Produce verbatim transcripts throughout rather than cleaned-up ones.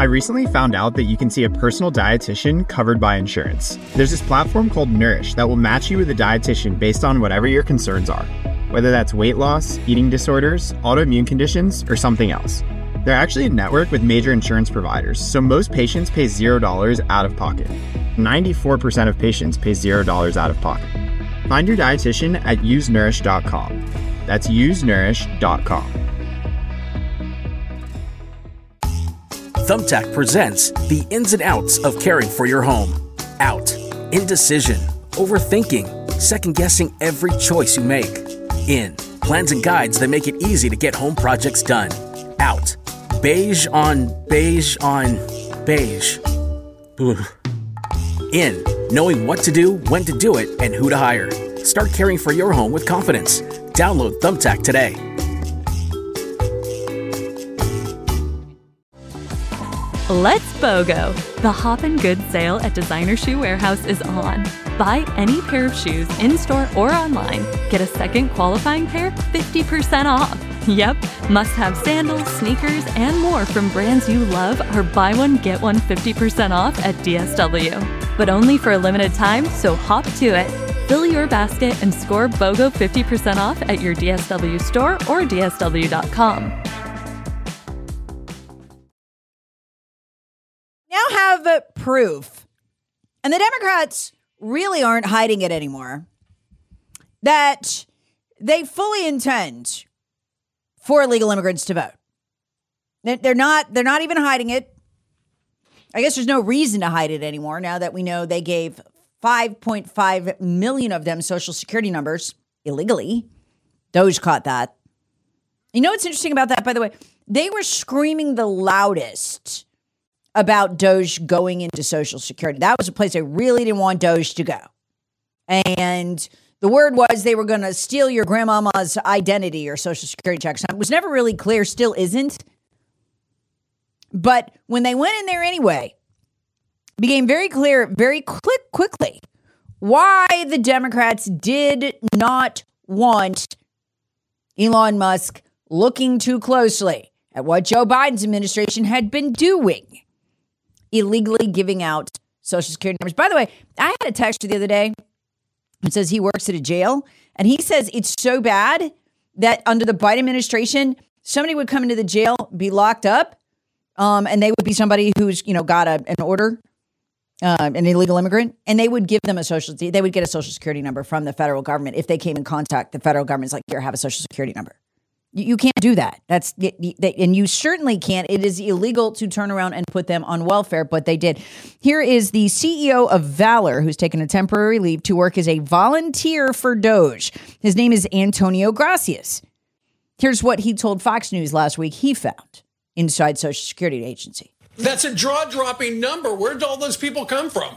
I recently found out that you can see a personal dietitian covered by insurance. There's this platform called Nourish that will match you with a dietitian based on whatever your concerns are, whether that's weight loss, eating disorders, autoimmune conditions, or something else. They're actually a network with major insurance providers, so most patients pay zero dollars out of pocket. ninety-four percent of patients pay zero dollars out of pocket. Find your dietitian at use nourish dot com. That's use nourish dot com. Thumbtack presents the ins and outs of caring for your home. Out, indecision, overthinking, second-guessing every choice you make. In, plans and guides that make it easy to get home projects done. Out, beige on beige on beige. Ugh. In, knowing what to do, when to do it, and who to hire. Start caring for your home with confidence. Download Thumbtack today. Let's BOGO! The Hoppin' Good sale at Designer Shoe Warehouse is on. Buy any pair of shoes in-store or online. Get a second qualifying pair fifty percent off. Yep, must-have sandals, sneakers, and more from brands you love are buy one, get one fifty percent off at D S W. But only for a limited time, so hop to it. Fill your basket and score BOGO fifty percent off at your D S W store or D S W dot com. Now have proof, and the Democrats really aren't hiding it anymore, that they fully intend for illegal immigrants to vote. They're not, they're not even hiding it. I guess there's no reason to hide it anymore now that we know they gave five point five million of them social security numbers illegally. Doge caught that. You know what's interesting about that, by the way? They were screaming the loudest about Doge going into Social Security. That was a place they really didn't want Doge to go. And the word was they were going to steal your grandmama's identity or Social Security checks. It was never really clear, still isn't. But when they went in there anyway, it became very clear very quick, quickly why the Democrats did not want Elon Musk looking too closely at what Joe Biden's administration had been doing, illegally giving out Social Security numbers. By the way, I had a text the other day. It says he works at a jail, and he says it's so bad that under the Biden administration, somebody would come into the jail, be locked up, um, and they would be somebody who's, you know, got a, an order, uh, an illegal immigrant, and they would give them a social, they would get a Social Security number from the federal government if they came in contact. The federal government's like, here, have a Social Security number. You can't do that. That's and you certainly can't. It is illegal to turn around and put them on welfare, but they did. Here is the C E O of Valor, who's taken a temporary leave to work as a volunteer for Doge. His name is Antonio Gracias. Here's what he told Fox News last week he found inside Social Security Agency. That's a jaw-dropping number. Where did all those people come from?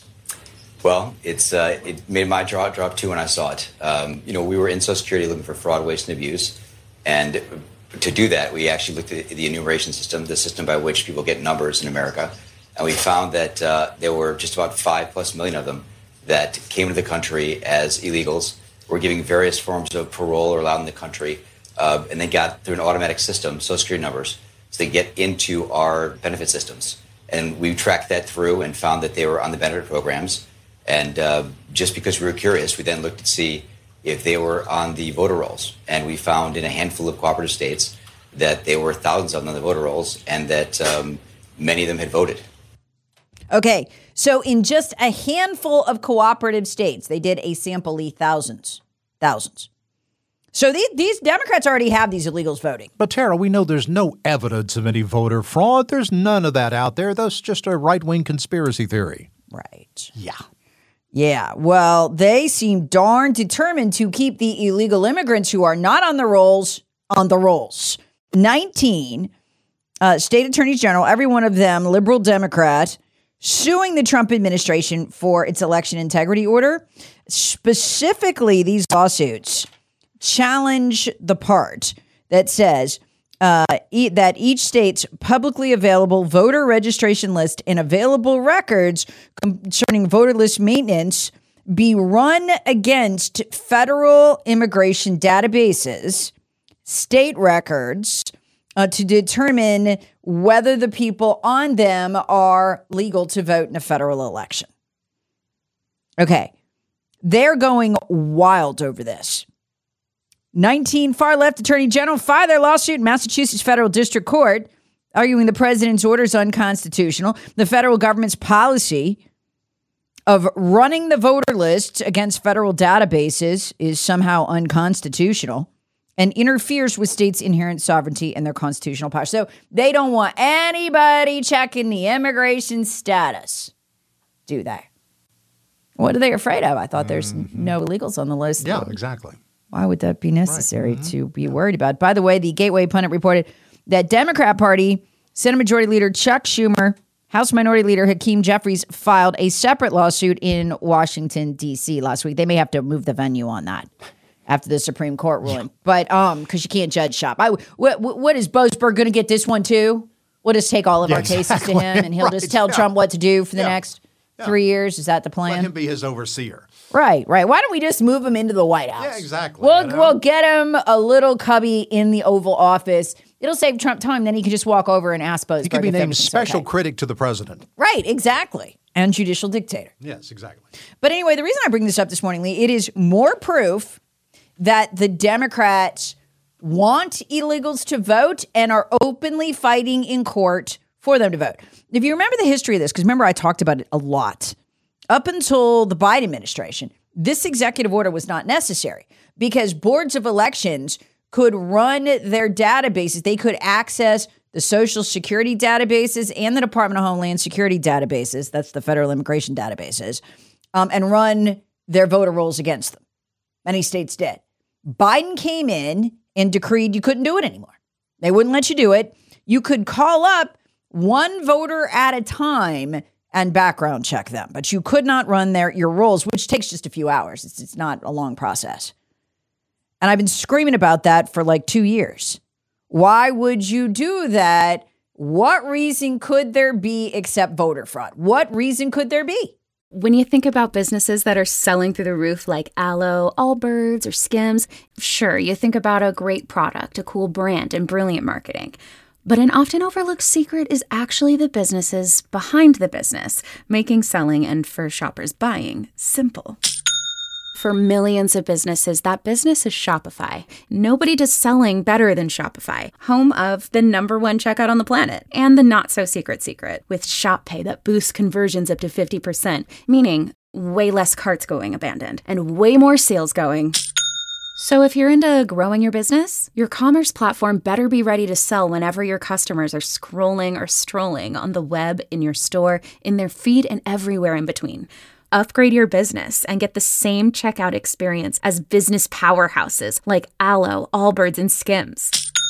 Well, it's uh, it made my jaw drop too when I saw it. Um, you know, we were in Social Security looking for fraud, waste, and abuse. And to do that, we actually looked at the enumeration system, the system by which people get numbers in America. And we found that uh, there were just about five plus million of them that came into the country as illegals, were giving various forms of parole or allowed in the country, uh, and they got through an automatic system, Social Security numbers, so they get into our benefit systems. And we tracked that through and found that they were on the benefit programs. And uh, just because we were curious, we then looked to see if they were on the voter rolls. And we found in a handful of cooperative states that there were thousands of them on the voter rolls and that um, many of them had voted. Okay, so in just a handful of cooperative states, they did a sample thousands, thousands. So these, these Democrats already have these illegals voting. But Tara, we know there's no evidence of any voter fraud. There's none of that out there. That's just a right-wing conspiracy theory. Right. Yeah. Yeah, well, they seem darn determined to keep the illegal immigrants who are not on the rolls on the rolls. nineteen uh, state attorneys general, every one of them liberal Democrat, suing the Trump administration for its election integrity order. Specifically, these lawsuits challenge the part that says uh, e- that each state's publicly available voter registration list and available records concerning voter list maintenance be run against federal immigration databases, state records, uh, to determine whether the people on them are legal to vote in a federal election. Okay. They're going wild over this. nineteen far-left attorney general filed their lawsuit in Massachusetts federal district court, arguing the president's order is unconstitutional. The federal government's policy of running the voter list against federal databases is somehow unconstitutional and interferes with states' inherent sovereignty and their constitutional power. So they don't want anybody checking the immigration status, do they? What are they afraid of? I thought there's mm-hmm. no illegals on the list. Yeah, exactly. Why would that be necessary right. mm-hmm. to be worried about? By the way, the Gateway Pundit reported that Democrat Party Senate Majority Leader Chuck Schumer, House Minority Leader Hakeem Jeffries filed a separate lawsuit in Washington, D C last week. They may have to move the venue on that after the Supreme Court ruling. But um, because you can't judge shop. I, what, what is Boasberg going to get this one too? We'll just take all of yeah, our exactly. cases to him and he'll right, just tell yeah. Trump what to do for the yeah. next yeah. three years. Is that the plan? Let him be his overseer. Right, right. Why don't we just move him into the White House? Yeah, exactly. We'll, you know? we'll get him a little cubby in the Oval Office. It'll save Trump time. Then he can just walk over and ask Boasberg. He can be if named special okay. critic to the president. Right, exactly. And judicial dictator. Yes, exactly. But anyway, the reason I bring this up this morning, Lee, it is more proof that the Democrats want illegals to vote and are openly fighting in court for them to vote. If you remember the history of this, because remember I talked about it a lot, up until the Biden administration, this executive order was not necessary because boards of elections could run their databases. They could access the Social Security databases and the Department of Homeland Security databases, that's the federal immigration databases, um, and run their voter rolls against them. Many states did. Biden came in and decreed you couldn't do it anymore. They wouldn't let you do it. You could call up one voter at a time and background check them, but you could not run their your rolls, which takes just a few hours. It's, it's not a long process. And I've been screaming about that for like two years. Why would you do that? What reason could there be except voter fraud? What reason could there be? When you think about businesses that are selling through the roof like Aloe, Allbirds, or Skims, sure, you think about a great product, a cool brand, and brilliant marketing. But an often overlooked secret is actually the businesses behind the business, making selling and for shoppers buying simple. For millions of businesses, that business is Shopify. Nobody does selling better than Shopify, home of the number one checkout on the planet, and the not-so-secret secret, with Shop Pay that boosts conversions up to fifty percent, meaning way less carts going abandoned, and way more sales going. So if you're into growing your business, your commerce platform better be ready to sell whenever your customers are scrolling or strolling on the web, in your store, in their feed, and everywhere in between. Upgrade your business and get the same checkout experience as business powerhouses like Aloe, Allbirds, and Skims.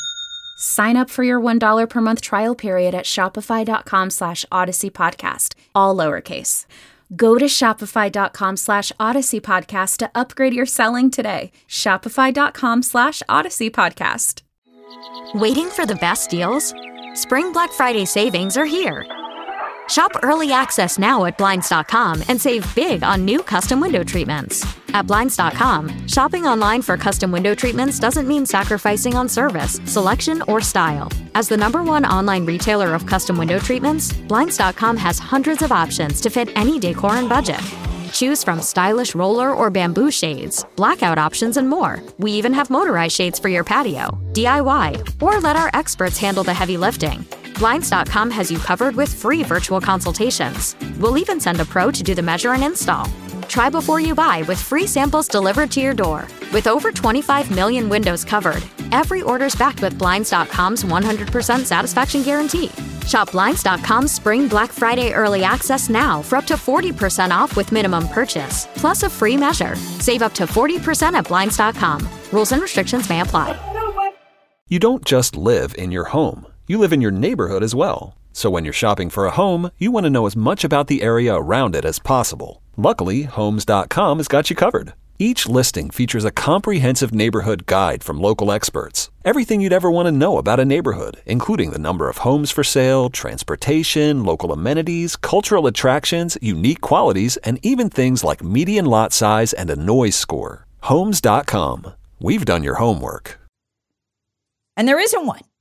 Sign up for your one dollar per month trial period at shopify.com slash Odyssey Podcast, all lowercase. Go to shopify.com slash Odyssey Podcast to upgrade your selling today. Shopify.com slash Odyssey Podcast. Waiting for the best deals? Spring Black Friday savings are here. Shop early access now at Blinds dot com and save big on new custom window treatments. At Blinds dot com, shopping online for custom window treatments doesn't mean sacrificing on service, selection, or style. As the number one online retailer of custom window treatments, Blinds dot com has hundreds of options to fit any decor and budget. Choose from stylish roller or bamboo shades, blackout options, and more. We even have motorized shades for your patio, D I Y, or let our experts handle the heavy lifting. Blinds dot com has you covered with free virtual consultations. We'll even send a pro to do the measure and install. Try before you buy with free samples delivered to your door. With over twenty-five million windows covered, every order's backed with Blinds dot com's one hundred percent satisfaction guarantee. Shop Blinds dot com's Spring Black Friday Early Access now for up to forty percent off with minimum purchase, plus a free measure. Save up to forty percent at Blinds dot com. Rules and restrictions may apply. You don't just live in your home. You live in your neighborhood as well. So when you're shopping for a home, you want to know as much about the area around it as possible. Luckily, Homes dot com has got you covered. Each listing features a comprehensive neighborhood guide from local experts. Everything you'd ever want to know about a neighborhood, including the number of homes for sale, transportation, local amenities, cultural attractions, unique qualities, and even things like median lot size and a noise score. Homes dot com. We've done your homework. And there isn't one.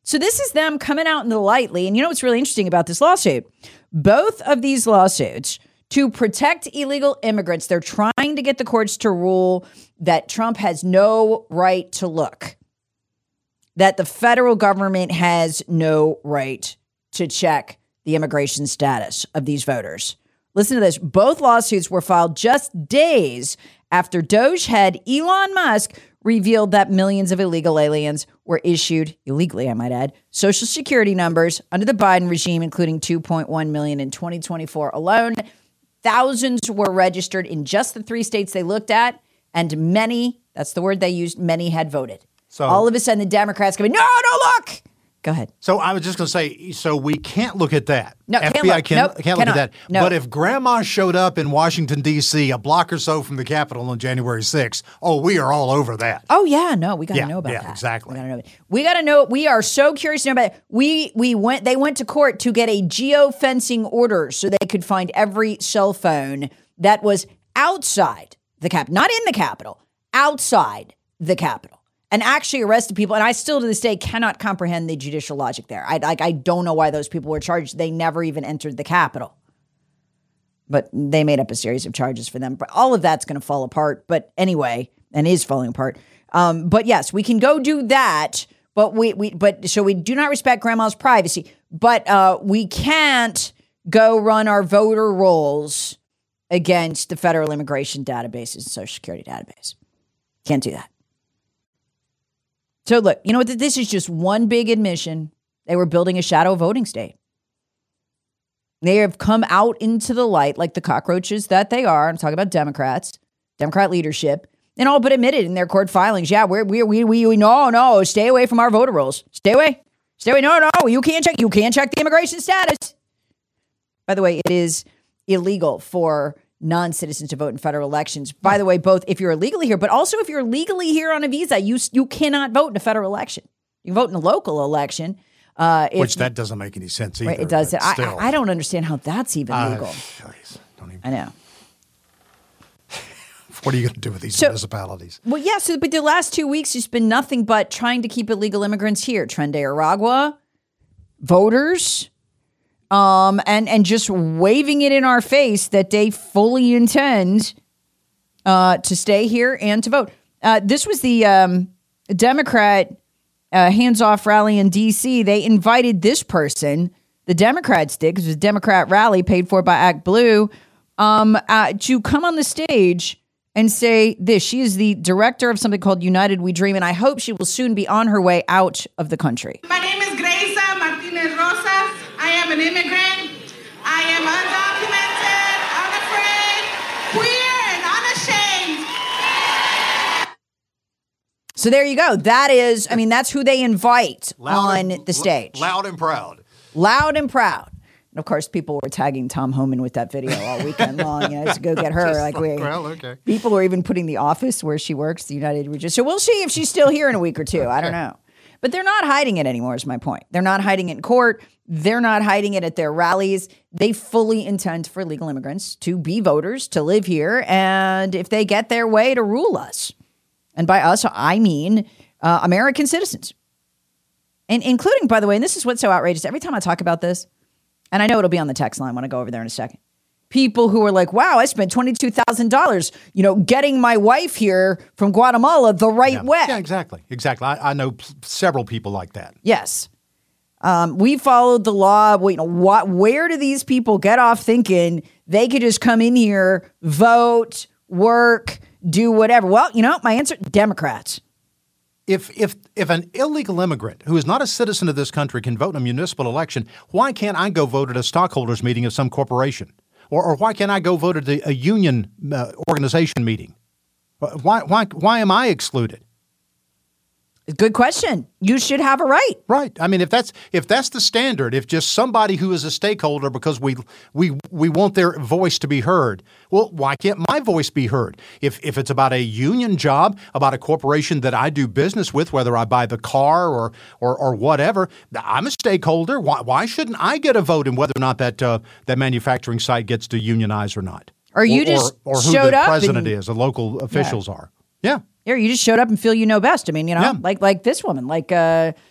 So this is them coming out in the light, Lee. And you know what's really interesting about this lawsuit? Both of these lawsuits, to protect illegal immigrants, they're trying to get the courts to rule that Trump has no right to look, that the federal government has no right to check the immigration status of these voters. Listen to this. Both lawsuits were filed just days after Doge head Elon Musk revealed that millions of illegal aliens were issued, illegally I might add, Social Security numbers under the Biden regime, including two point one million in twenty twenty-four alone. Thousands were registered in just the three states they looked at, and many, that's the word they used, many had voted. So all of a sudden the Democrats go, no, no, look. Go ahead. So I was just going to say, so we can't look at that. No, F can't B I look. can, Nope, can't look cannot. at that. No. But if grandma showed up in Washington, D C a block or so from the Capitol on January sixth, oh, we are all over that. Oh, yeah. No, we got to Yeah, know about yeah, that. exactly. We got to know. We got to know. We are so curious to know about it. We, we went, they went to court to get a geofencing order so they could find every cell phone that was outside the Capitol, not in the Capitol, outside the Capitol, and actually arrested people. And I still to this day cannot comprehend the judicial logic there. I like I don't know why those people were charged. They never even entered the Capitol. But they made up a series of charges for them. But all of that's going to fall apart. But anyway, and is falling apart. Um, but yes, we can go do that. But we we but so we do not respect grandma's privacy. But uh, we can't go run our voter rolls against the federal immigration databases and Social Security database. Can't do that. So look, you know what? This is just one big admission. They were building a shadow voting state. They have come out into the light like the cockroaches that they are. I'm talking about Democrats, Democrat leadership, and all but admitted in their court filings. Yeah, we're, we we we we no no stay away from our voter rolls. Stay away, stay away. No no, you can't check. You can't check the immigration status. By the way, it is illegal for non-citizens to vote in federal elections. By the way, both if you're illegally here, but also if you're legally here on a visa, you you cannot vote in a federal election. You can vote in a local election. Uh, if, Which that doesn't make any sense either. Right, it does. but I, still. I don't understand how that's even Uh, legal. geez, don't even, I know. what are you going to do with these So- municipalities? Well, yeah, so but the last two weeks has been nothing but trying to keep illegal immigrants here. Tren de Aragua, voters, um, and, and just waving it in our face that they fully intend uh, to stay here and to vote. Uh, this was the um, Democrat uh, hands-off rally in D C. They invited this person, the Democrats did, because it was a Democrat rally paid for by Act Blue, um, uh, to come on the stage and say this. She is the director of something called United We Dream, and I hope she will soon be on her way out of the country. My name is Gracia Martinez Rosas. I am an immigrant. I am undocumented, unafraid, queer, and unashamed. So there you go. That is, I mean, that's who they invite Loud on and- the stage. Loud and proud. Loud and proud. And of course, people were tagging Tom Homan with that video all weekend long, you know, to go get her. Just like we, well, okay. People were even putting the office where she works, the United Region. So we'll see if she's still here in a week or two. I don't know. But they're not hiding it anymore, is my point. They're not hiding it in court. They're not hiding it at their rallies. They fully intend for illegal immigrants to be voters, to live here, and if they get their way, to rule us. And by us, I mean uh, American citizens. And including, by the way, and this is what's so outrageous. Every time I talk about this, and I know it'll be on the text line when I go over there in a second, people who are like, wow, I spent twenty-two thousand dollars, you know, getting my wife here from Guatemala the right Yeah. way. Yeah, exactly. Exactly. I, I know p- several people like that. Yes. Um, we followed the law. We, you know, what, where do these people get off thinking they could just come in here, vote, work, do whatever? Well, you know, my answer, Democrats. If if if an illegal immigrant who is not a citizen of this country can vote in a municipal election, why can't I go vote at a stockholders meeting of some corporation? Or, or why can't I go vote at a, a union uh, organization meeting? Why why why am I excluded? Good question. You should have a right. Right. I mean, if that's if that's the standard, if just somebody who is a stakeholder because we we we want their voice to be heard, well, why can't my voice be heard? If if it's about a union job, about a corporation that I do business with, whether I buy the car or or, or whatever, I'm a stakeholder. Why why shouldn't I get a vote in whether or not that uh, that manufacturing site gets to unionize or not? Or you just or, or who showed the up president and- is, the local officials Yeah. are. Yeah. Here, you just showed up and feel you know best. I mean, you know, Yeah. like like this woman, like uh,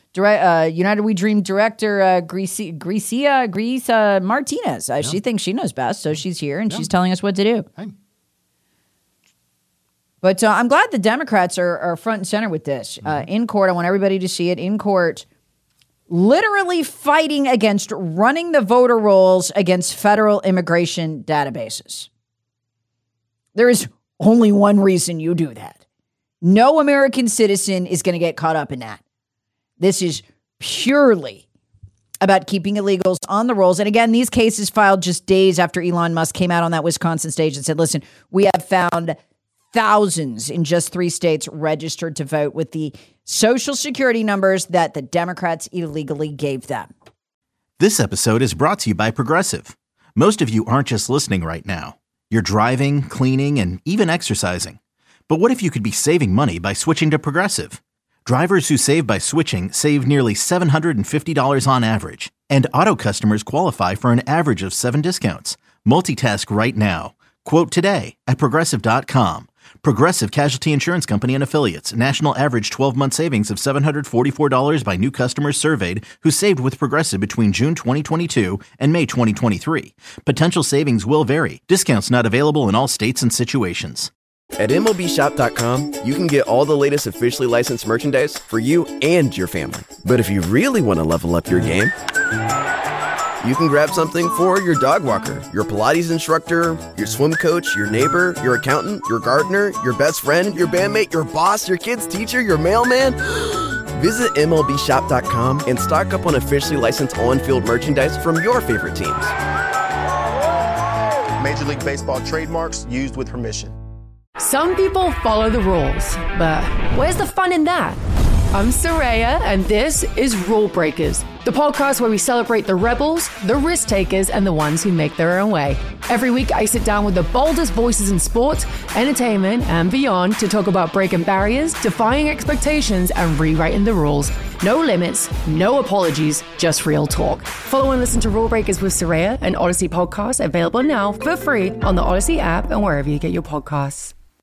Direct, uh, United We Dream director uh, Grecia, Grecia, Grecia Martinez. Uh, yeah. She thinks she knows best, so she's here and yeah. she's telling us what to do. Hey. But uh, I'm glad the Democrats are, are front and center with this. Mm-hmm. Uh, in court, I want everybody to see it. In court, literally fighting against running the voter rolls against federal immigration databases. There is only one reason you do that. No American citizen is going to get caught up in that. This is purely about keeping illegals on the rolls. And again, these cases filed just days after Elon Musk came out on that Wisconsin stage and said, listen, we have found thousands in just three states registered to vote with the social security numbers that the Democrats illegally gave them. This episode is brought to you by Progressive. Most of you aren't just listening right now. You're driving, cleaning, and even exercising. But what if you could be saving money by switching to Progressive? Drivers who save by switching save nearly seven hundred fifty dollars on average. And auto customers qualify for an average of seven discounts. Multitask right now. Quote today at Progressive dot com. Progressive Casualty Insurance Company and Affiliates. National average twelve-month savings of seven hundred forty-four dollars by new customers surveyed who saved with Progressive between June twenty twenty-two and May twenty twenty-three. Potential savings will vary. Discounts not available in all states and situations. At M L B Shop dot com, you can get all the latest officially licensed merchandise for you and your family. But if you really want to level up your game, you can grab something for your dog walker, your Pilates instructor, your swim coach, your neighbor, your accountant, your gardener, your best friend, your bandmate, your boss, your kid's teacher, your mailman. Visit M L B Shop dot com and stock up on officially licensed on-field merchandise from your favorite teams. Major League Baseball trademarks used with permission. Some people follow the rules, but where's the fun in that? I'm Soraya, and this is Rule Breakers, the podcast where we celebrate the rebels, the risk takers, and the ones who make their own way. Every week, I sit down with the boldest voices in sports, entertainment, and beyond to talk about breaking barriers, defying expectations, and rewriting the rules. No limits, no apologies, just real talk. Follow and listen to Rule Breakers with Soraya, an Odyssey podcast available now for free on the Odyssey app and wherever you get your podcasts.